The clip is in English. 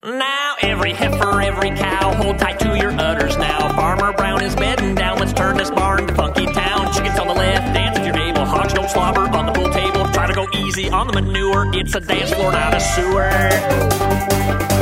Now every heifer, every cow, hold tight to your udders now. Farmer Brown is bedding down, let's turn this barn to Funky Town. Chickens on the left, dance if you're able. Hogs don't slobber on the pool table. Try to go easy on the manure, it's a dance floor, not a sewer.